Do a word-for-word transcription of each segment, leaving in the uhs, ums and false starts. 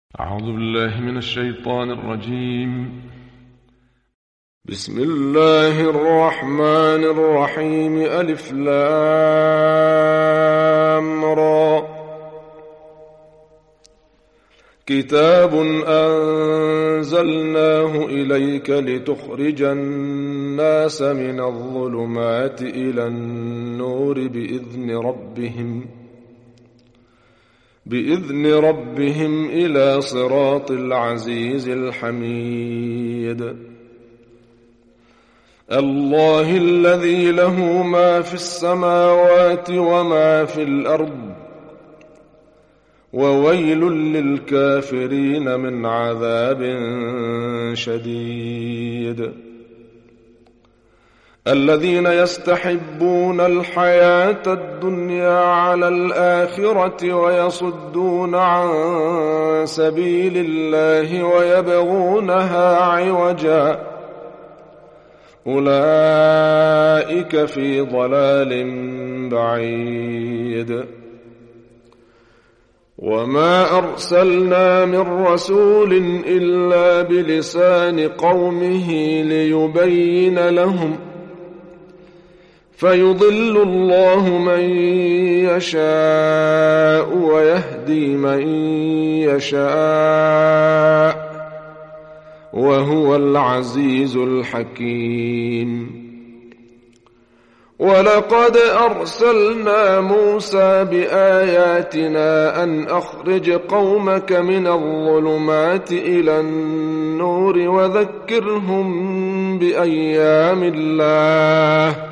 أعوذ بالله من الشيطان الرجيم. بسم الله الرحمن الرحيم. ألف لام را. كتاب أنزلناه إليك لتخرج الناس من الظلمات إلى النور بإذن ربهم بإذن ربهم إلى صراط العزيز الحميد. الله الذي له ما في السماوات وما في الأرض، وويل للكافرين من عذاب شديد. الذين يستحبون الحياة الدنيا على الآخرة ويصدون عن سبيل الله ويبغونها عوجا، أولئك في ضلال بعيد. وما أرسلنا من رسول إلا بلسان قومه ليبين لهم، فيضل الله من يشاء ويهدي من يشاء، وهو العزيز الحكيم. ولقد أرسلنا موسى بآياتنا أن أخرج قومك من الظلمات إلى النور وذكرهم بأيام الله،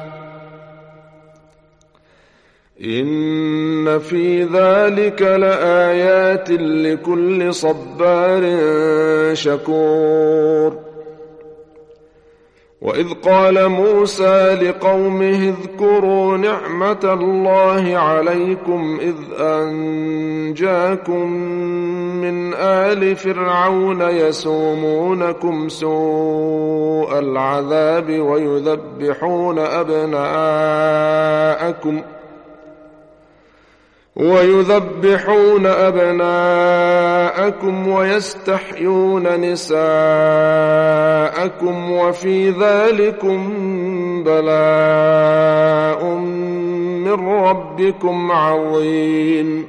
إن في ذلك لآيات لكل صبار شكور. وإذ قال موسى لقومه اذكروا نعمة الله عليكم إذ أنجاكم من آل فرعون يسومونكم سوء العذاب ويذبحون أبناءكم ويذبحون أبناءكم ويستحيون نساءكم، وفي ذلكم بلاء من ربكم عظيم.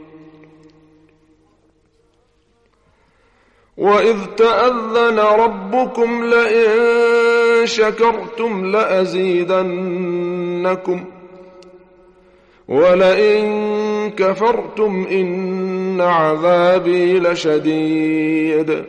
وإذ تأذن ربكم لئن شكرتم لأزيدنكم ولئن كفرتم إن عذابي لشديد.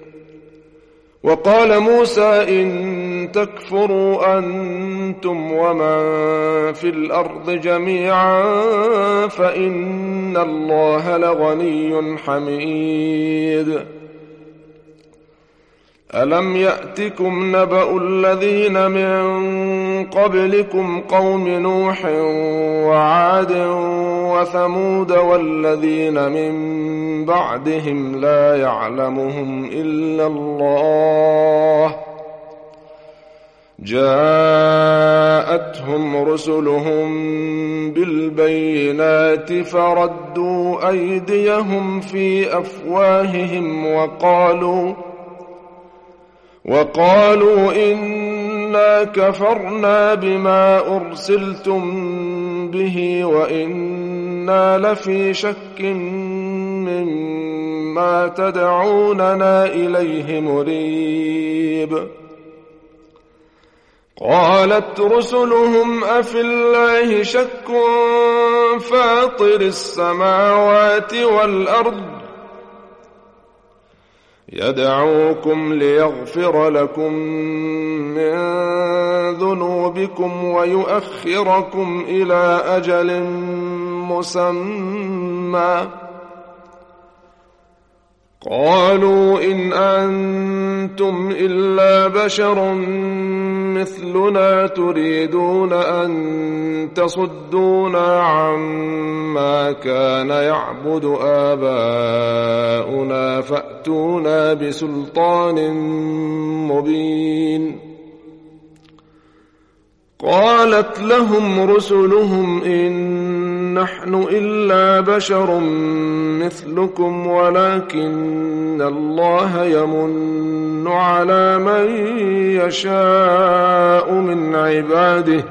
وقال موسى إن تكفروا أنتم ومن في الأرض جميعا فإن الله لغني حميد. ألم يأتكم نبأ الذين من قبلكم قوم نوح وعاد وثمود والذين من بعدهم لا يعلمهم إلا الله، جاءتهم رسلهم بالبينات فردوا أيديهم في أفواههم وقالوا وقالوا إنا كفرنا بما أرسلتم به وإنا لفي شك مما تدعوننا إليه مريب. قالت رسلهم أفي الله شك فاطر السماوات والأرض يدعوكم ليغفر لكم من ذنوبكم ويؤخركم إلى أجل مسمى. قالوا إن أنتم إلا بشر مثلنا تريدون أن تصدونا عما كان يعبد آباؤنا فأتونا بسلطان مبين. قالت لهم رسلهم إن نحن إلا بشر مثلكم ولكن الله يمن على من يشاء من عباده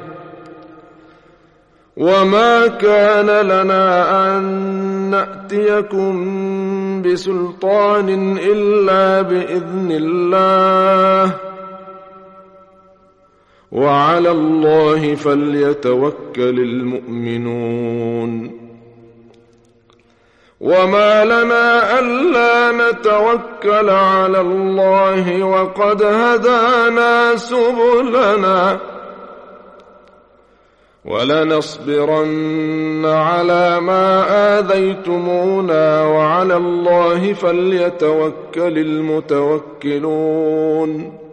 وما كان لنا أن نأتيكم بسلطان إلا بإذن الله وعلى الله فليتوكل المؤمنون. وما لنا ألا نتوكل على الله وقد هدانا سبلنا ولنصبرن على ما آذيتمونا وعلى الله فليتوكل المتوكلون.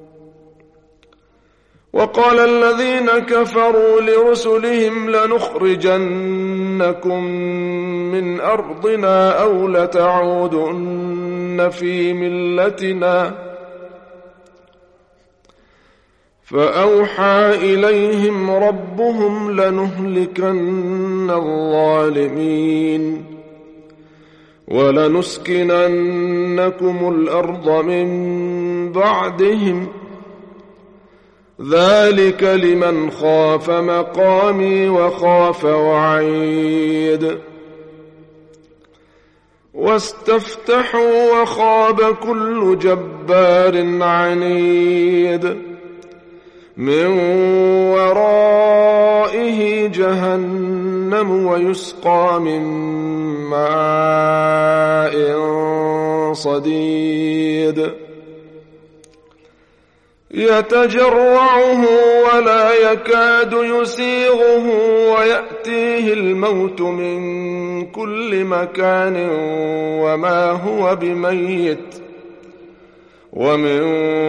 وقال الذين كفروا لرسلهم لنخرجنكم من أرضنا أو لتعودن في ملتنا فأوحى إليهم ربهم لنهلكن الظالمين ولنسكننكم الأرض من بعدهم ذلك لمن خاف مقامي وخاف وعيد. واستفتحوا وخاب كل جبار عنيد من ورائه جهنم ويسقى من ماء صديد يتجرعه ولا يكاد يسيغه ويأتيه الموت من كل مكان وما هو بميت ومن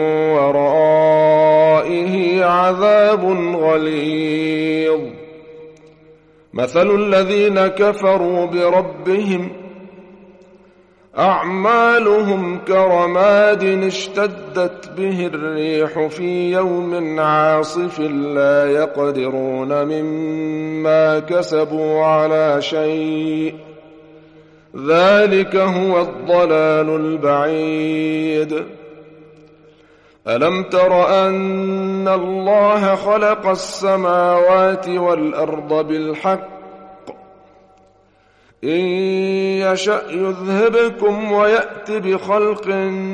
ورائه عذاب غليظ. مثل الذين كفروا بربهم أعمالهم كرماد اشتدت به الريح في يوم عاصف لا يقدرون مما كسبوا على شيء ذلك هو الضلال البعيد. ألم تر أن الله خلق السماوات والأرض بالحق إن يشأ يذهبكم ويأت بخلق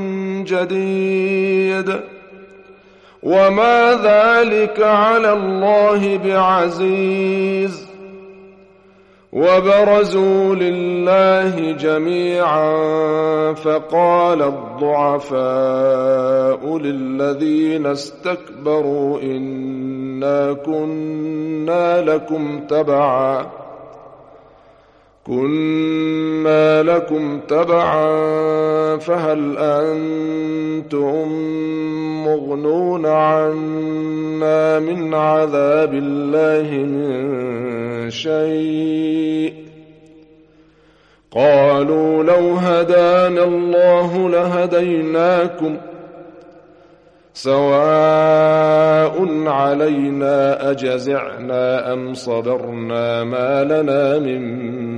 جديد وما ذلك على الله بعزيز. وبرزوا لله جميعا فقال الضعفاء للذين استكبروا إنا كنا لكم تبعا كنا لكم تبعا فهل أنتم مغنون عنا من عذاب الله من شيء قالوا لو هدانا الله لهديناكم سواء علينا أجزعنا أم صبرنا ما لنا من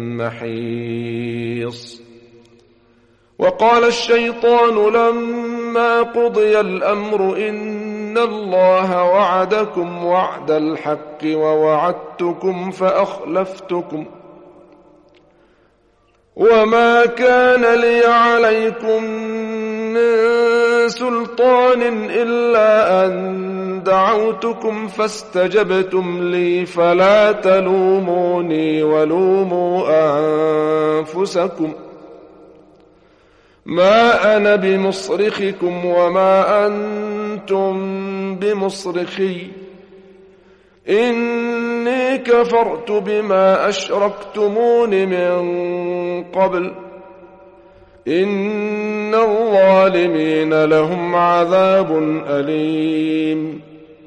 محيص. وقال الشيطان لما قضي الأمر إن الله وعدكم وعد الحق ووعدتكم فأخلفتكم وما كان لي عليكم من سلطان إلا أن دعوتكم فاستجبتم لي فلا تلوموني ولوموا أنفسكم ما أنا بمصرخكم وما أنتم بمصرخي إني كفرت بما أشركتمون من قبل إن الظالمين لهم عذاب أليم.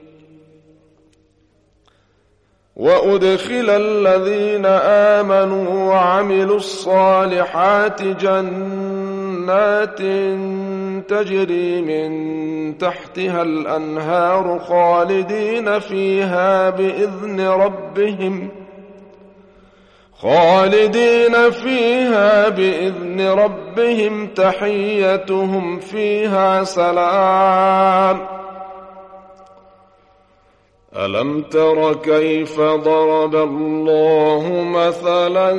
وأدخل الذين آمنوا وعملوا الصالحات جنات تجري من تحتها الأنهار خالدين فيها بإذن ربهم خالدين فيها بإذن ربهم تحيتهم فيها سلام. ألم تر كيف ضرب الله مثلا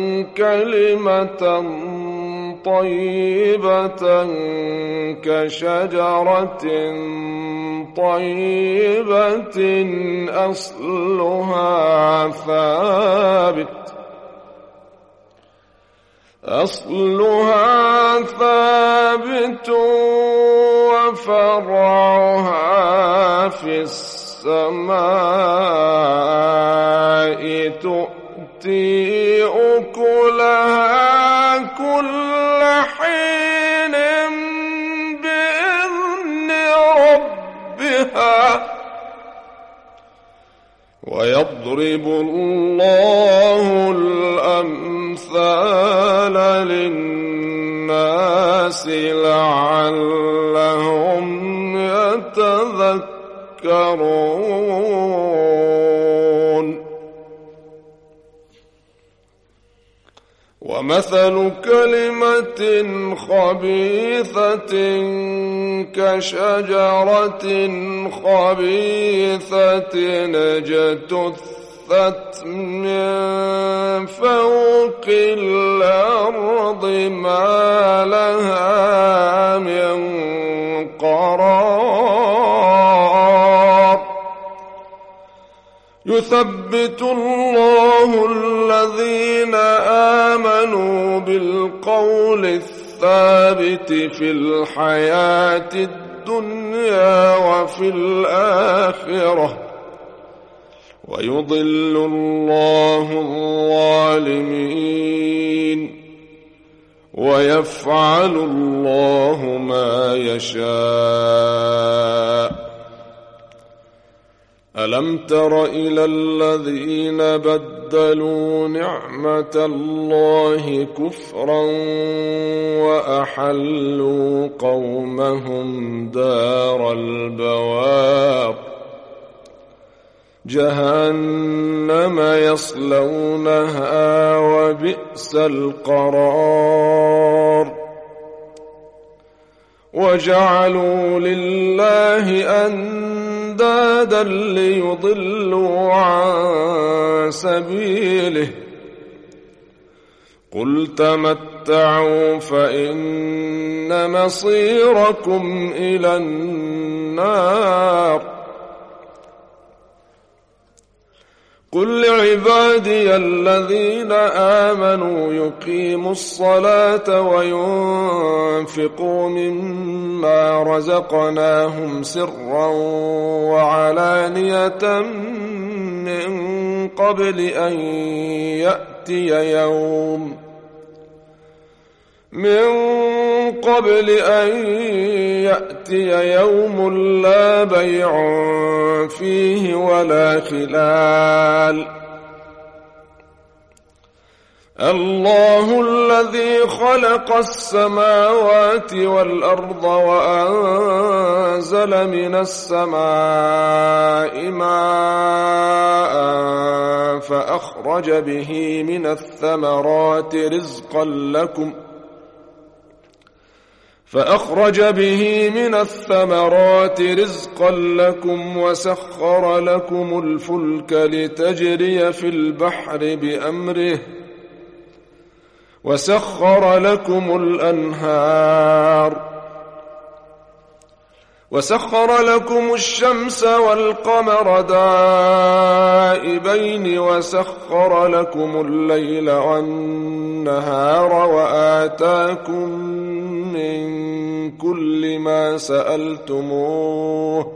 كلمة طيبة كشجرة طيبة أصلها ثابت أصلها ثابت وفرعها في السماء تؤتي أكلها كل حين بإذن ربها ويضرب الله الأمثال للناس لعلهم يتذكرون. ومثل كلمة خبيثة كشجرة خبيثة اجتثت من فوق الأرض ما لها من قرار. يثبت الله الذين آمنوا بالقول الثابت في الحياة الدنيا وفي الآخرة ويضل الله الظالمين ويفعل الله ما يشاء. ألم تر إلى الذين بدلوا نعمة الله كفرا وأحلوا قومهم دار البوار جهنم يصلونها وبئس القرار. وجعلوا لله أندادا ليضلوا عن سبيله قل تمتعوا فإن مصيركم إلى النار. قل لعبادي الذين آمنوا يقيموا الصلاة وينفقوا مما رزقناهم سرا وعلانية من قبل أن يأتي يوم من قبل أن يأتي يوم لا بيع فيه ولا خلال. الله الذي خلق السماوات والأرض وأنزل من السماء ماء فأخرج به من الثمرات رزقا لكم فأخرج به من الثمرات رزقا لكم وسخر لكم الفلك لتجري في البحر بأمره وسخر لكم الأنهار وسخر لكم الشمس والقمر دائبين وسخر لكم الليل والنهار وآتاكم من كل ما سألتموه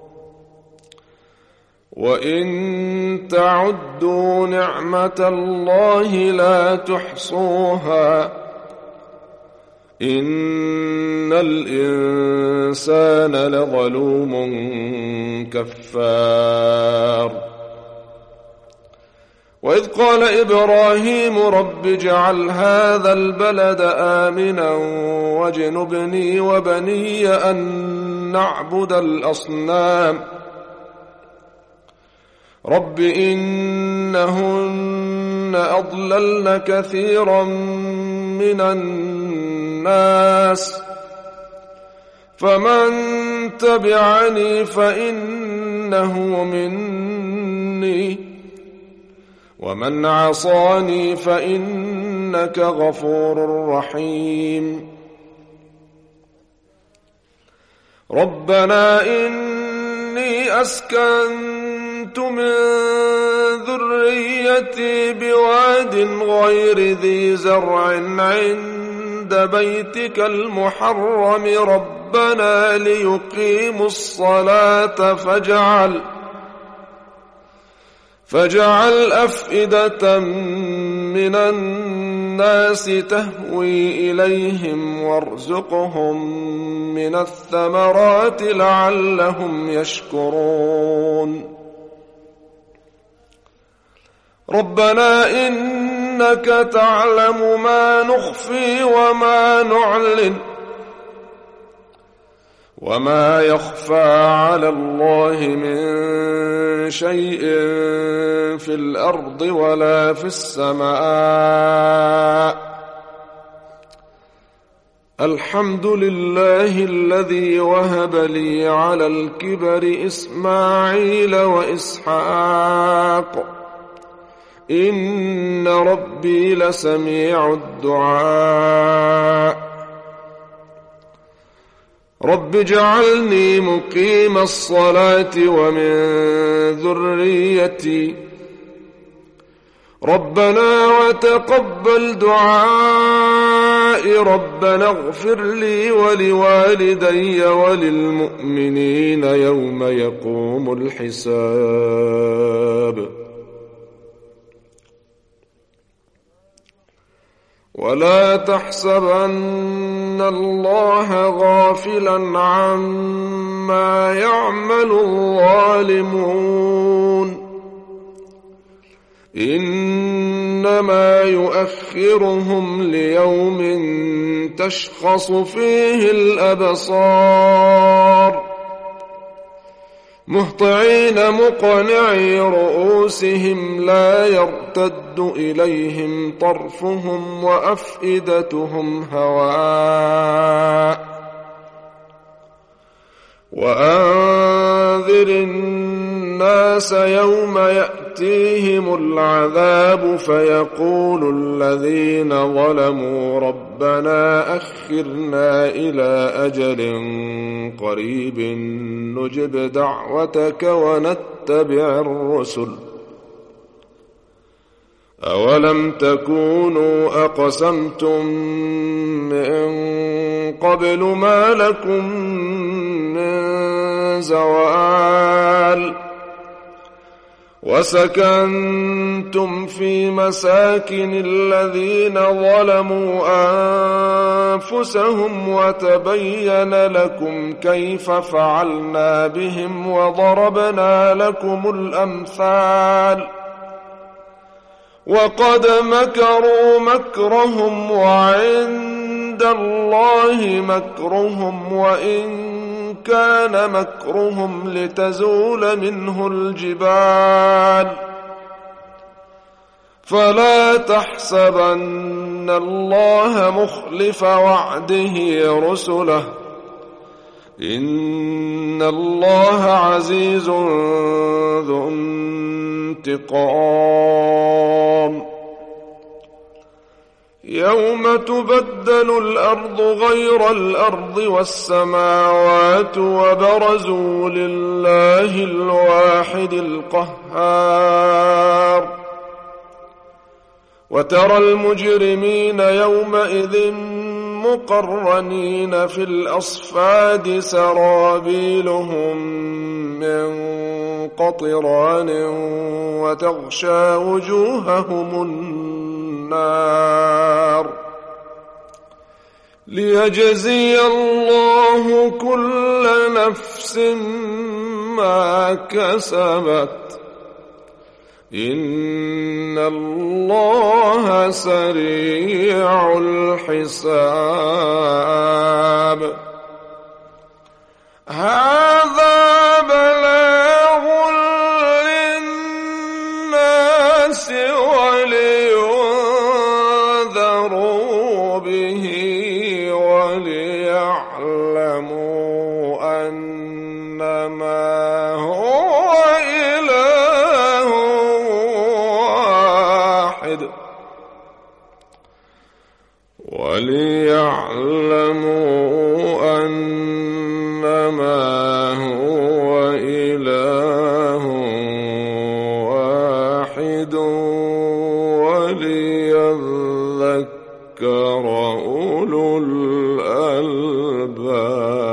وإن تعدوا نعمة الله لا تحصوها إن الإنسان لظلوم كفار. وإذ قال إبراهيم رب اجعل هذا البلد آمنا واجنبني وبني أن نعبد الأصنام رب إنهن أضللن كثيرا من الناس فمن تبعني فإنه مني ومن عصاني فإنك غفور رحيم ربنا إني أسكنت من ذريتي بواد غير ذي زرع عند بيتك المحرم ربنا ليقيموا الصلاة فاجعل فاجعل أفئدة من الناس تهوي إليهم وارزقهم من الثمرات لعلهم يشكرون ربنا إنك تعلم ما نخفي وما نعلن وما يخفى على الله من شيء في الأرض ولا في السماء الحمد لله الذي وهب لي على الكبر إسماعيل وإسحاق إن ربي لسميع الدعاء رب اجعلني مقيم الصلاة ومن ذريتي ربنا وتقبل دعائي ربنا اغفر لي ولوالدي وللمؤمنين يوم يقوم الحساب ولا تحسبن الله غافلا عما يعمل الظالمون إنما يؤخرهم ليوم تشخص فيه الأبصار مهطعين مقنعي رؤوسهم لا يرتد إليهم طرفهم وأفئدتهم هواء وأنذر الناس يوم يأتيهم العذاب فيقول الذين ظلموا ربنا أخرنا إلى أجل قريب نجب دعوتك ونتبع الرسل أولم تكونوا أقسمتم من قبل ما لكم من زوال وسكنتم في مساكن الذين ظلموا أنفسهم وتبين لكم كيف فعلنا بهم وضربنا لكم الأمثال وقد مكروا مكرهم وعند الله مكرهم وإن كان مكرهم لتزول منه الجبال فلا تحسبن الله مخلف وعده رسله إن الله عزيز ذو انتقام يوم تبدل الأرض غير الأرض والسماوات وبرزوا لله الواحد القهار وترى المجرمين يومئذ مقرنين في الأصفاد سرابيلهم من قطران وتغشى وجوههم النار ليجزي الله كل نفس ما كسبت إن الله سريع الحساب هذا بلاغ للناس وليعلموا أنما هو إله واحد وليعلموا أنما هو إله واحد وليذكر أولو الألباب.